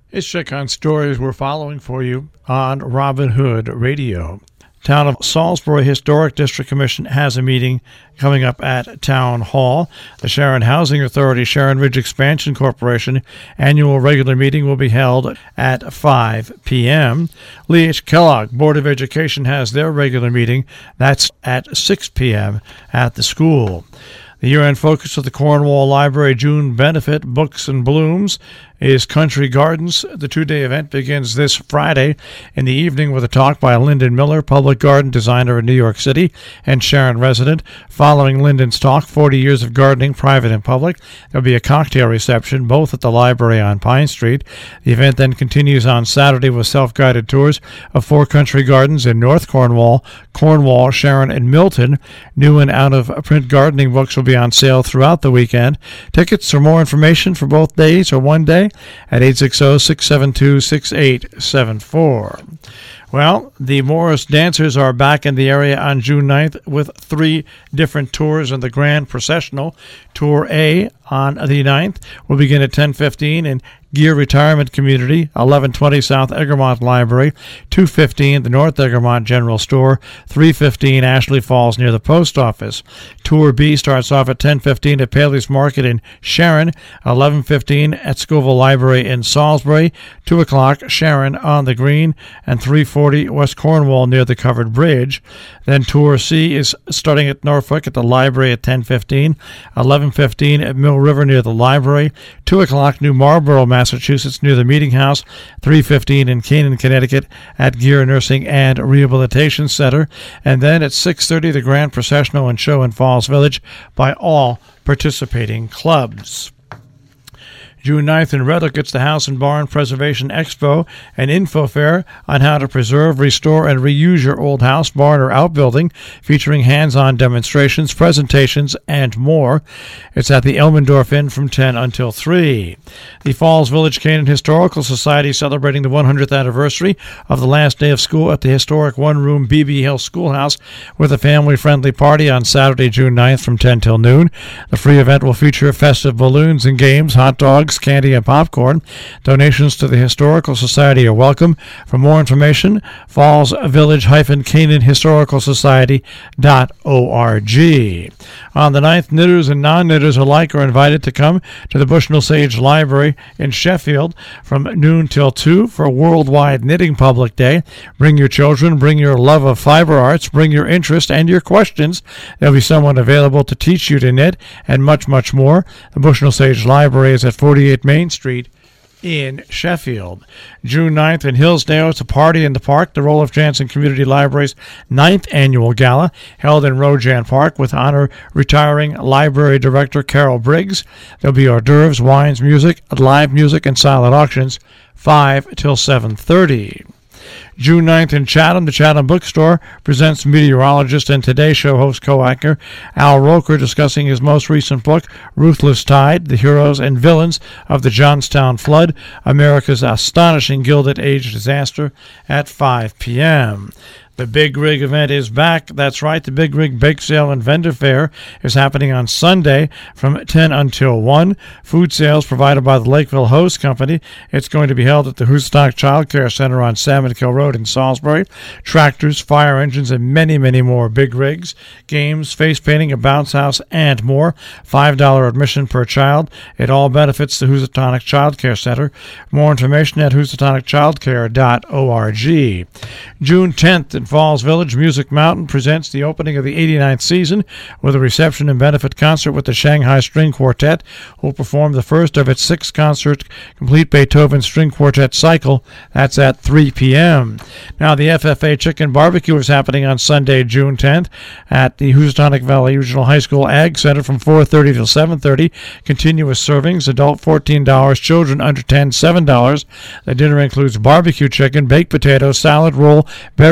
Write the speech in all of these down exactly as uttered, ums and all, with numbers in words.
It's Check on Stories we're following for you on Robin Hood Radio. Town of Salisbury Historic District Commission has a meeting coming up at Town Hall. The Sharon Housing Authority Sharon Ridge Expansion Corporation annual regular meeting will be held at five p.m. Lee H. Kellogg Board of Education has their regular meeting. That's at six p.m. at the school. The year-end focus of the Cornwall Library June benefit, Books and Blooms, is Country Gardens. The two-day event begins this Friday in the evening with a talk by Lyndon Miller, public garden designer in New York City and Sharon resident. Following Lyndon's talk, forty years of gardening, private and public, there will be a cocktail reception, both at the library on Pine Street. The event then continues on Saturday with self-guided tours of four country gardens in North Cornwall, Cornwall, Sharon, and Milton. New and out-of-print gardening books will be on sale throughout the weekend. Tickets or more information for both days or one day at eight six zero, six seven two, six eight seven four. Well, the Morris Dancers are back in the area on June ninth with three different tours in the Grand Processional. Tour A on the ninth will begin at ten fifteen in Gear Retirement Community, eleven twenty South Egremont Library, two fifteen the North Egremont General Store, three fifteen Ashley Falls near the post office. Tour B starts off at ten fifteen at Paley's Market in Sharon, eleven fifteen at Scoville Library in Salisbury, two o'clock Sharon on the Green, and three forty West Cornwall near the Covered Bridge. Then Tour C is starting at Norfolk at the library at ten fifteen, eleven fifteen at Mill River near the library, two o'clock New Marlborough, Massachusetts near the Meeting House, three fifteen in Canaan, Connecticut at Gear Nursing and Rehabilitation Center, and then at six thirty the Grand Processional and Show in Falls Village by all participating clubs. June ninth in Red Hook, it's the House and Barn Preservation Expo, an info fair on how to preserve, restore, and reuse your old house, barn, or outbuilding, featuring hands-on demonstrations, presentations, and more. It's at the Elmendorf Inn from ten until three. The Falls Village Canaan Historical Society celebrating the one hundredth anniversary of the last day of school at the historic one-room B B Hill Schoolhouse with a family-friendly party on Saturday, June ninth from ten till noon. The free event will feature festive balloons and games, hot dogs, candy, and popcorn. Donations to the Historical Society are welcome. For more information, falls village dash canaan historical society dot org. On the ninth, knitters and non-knitters alike are invited to come to the Bushnell Sage Library in Sheffield from noon till two for a worldwide knitting public day. Bring your children, bring your love of fiber arts, bring your interest and your questions. There'll be someone available to teach you to knit and much, much more. The Bushnell Sage Library is at forty-eight Main Street in Sheffield. June ninth in Hillsdale, it's a party in the park. The Roloff Jansen Community Library's ninth annual gala held in Rojan Park with honor retiring library director Carol Briggs. There'll be hors d'oeuvres, wines, music, live music, and silent auctions five till seven thirty. June ninth in Chatham, the Chatham Bookstore presents meteorologist and Today Show host co-anchor Al Roker discussing his most recent book, Ruthless Tide, The Heroes and Villains of the Johnstown Flood, America's Astonishing Gilded Age Disaster, at five p.m. The Big Rig event is back. That's right, the Big Rig Bake Sale and Vendor Fair is happening on Sunday from ten until one. Food sales provided by the Lakeville Hose Company. It's going to be held at the Housatonic Child Care Center on Salmon Kill Road in Salisbury. Tractors, fire engines, and many, many more big rigs, games, face painting, a bounce house, and more. five dollars admission per child. It all benefits the Housatonic Child Care Center. More information at housatonic child care dot org. June tenth in Falls Village, Music Mountain presents the opening of the eighty-ninth season with a reception and benefit concert with the Shanghai String Quartet, who will perform the first of its six-concert complete Beethoven String Quartet cycle. That's at three p.m. Now, the F F A Chicken Barbecue is happening on Sunday, June tenth at the Housatonic Valley Regional High School Ag Center from four thirty till seven thirty. Continuous servings, adult fourteen dollars, children under ten, seven dollars. The dinner includes barbecue chicken, baked potatoes, salad, roll, beverage, and ice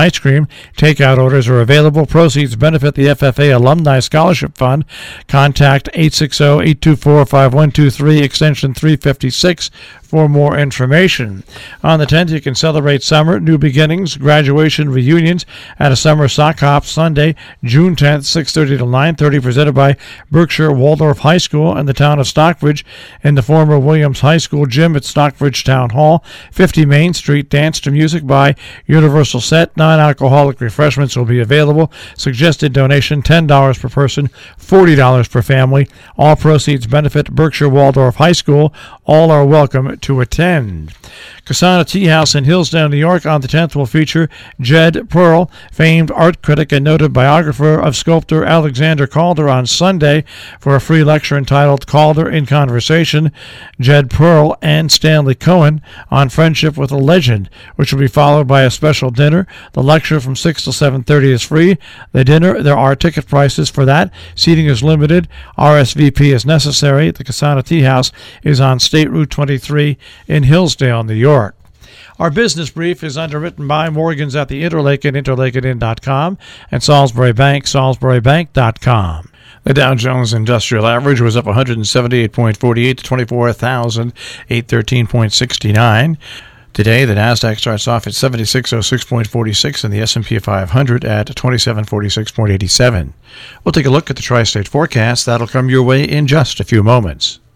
ice cream. Takeout orders are available. Proceeds benefit the F F A Alumni Scholarship Fund. Contact eight six zero, eight two four, five one two three, extension three fifty-six for more information. On the tenth, you can celebrate summer, new beginnings, graduation reunions at a summer sock hop Sunday, June tenth, six thirty to nine thirty, presented by Berkshire Waldorf High School and the town of Stockbridge in the former Williams High School gym at Stockbridge Town Hall. fifty Main Street, dance to music by Universal Set. Non-alcoholic refreshments will be available. Suggested donation ten dollars per person, forty dollars per family. All proceeds benefit Berkshire Waldorf High School. All are welcome to attend. Kasana Tea House in Hillsdale, New York on the tenth will feature Jed Pearl, famed art critic and noted biographer of sculptor Alexander Calder, on Sunday for a free lecture entitled Calder in Conversation. Jed Pearl and Stanley Cohen on friendship with a legend, which will be followed by a special dinner. The lecture from six to seven thirty is free. The dinner, there are ticket prices for that. Seating is limited. R S V P is necessary. The Kasana Tea House is on State Route twenty-three in Hillsdale, New York. Our business brief is underwritten by Morgan's at the Interlaken, interlaken inn dot com, and Salisbury Bank, salisbury bank dot com. The Dow Jones Industrial Average was up one hundred seventy-eight point four eight to twenty-four thousand eight hundred thirteen point six nine. Today, the Nasdaq starts off at seventy-six oh six point four six and the S and P five hundred at twenty-seven forty-six point eight seven. We'll take a look at the tri-state forecast. That'll come your way in just a few moments.